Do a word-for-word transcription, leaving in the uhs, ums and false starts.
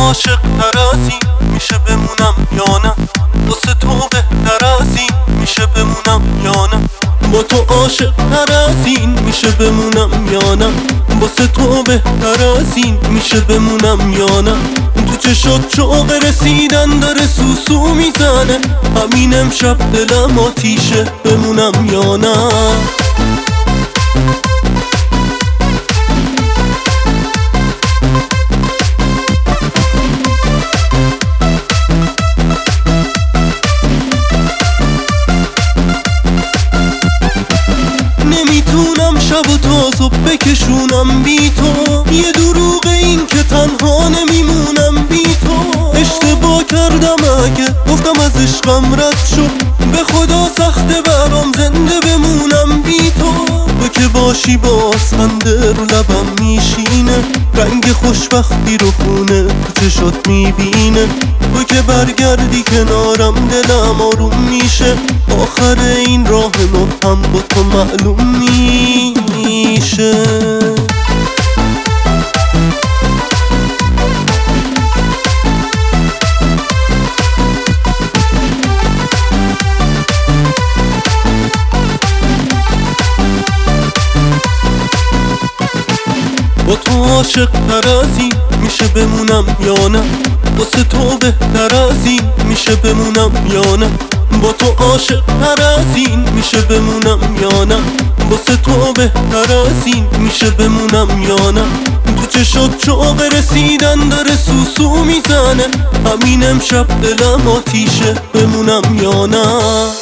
عاشق تر از این میشه بمونم یا نه؟ واسه تو بهتر از این میشه بمونم یا نه؟ با تو عاشق تر از این میشه بمونم یا نه؟ واسه تو بهتر از این میشه بمونم یا نه؟ تو چشات شوق رسیدن داره سوسو میزنه، همین امشب دلم آتیشه بمونم یا نه؟ نمیتونم شب و تا صبح بکشونم بی تو، یه دروغ این که تنها نمیمونم بی تو. اشتباه کردم اگه گفتم از عشقم رد شو، به خدا سخته برام زنده بمونم بی تو. تو که باشی باز خنده رو لبم میشینه، رنگ خوشبختی رو خونه تو چشات میبینه. تو که برگردی کنارم دلم آروم میشه، آخر این راه ما هم با تو معلوم میشه. با تو عاشق تر از این میشه بمونم یا نه؟ واسه تو بهتر از این میشه بمونم یا نه؟ با تو عاشق تر از این میشه بمونم یا نه؟ واسه تو بهتر از این میشه بمونم یا نه؟ تو چشات شوق رسیدن داره سوسو میزنه، همین امشب دلم آتیشه بمونم یا نه؟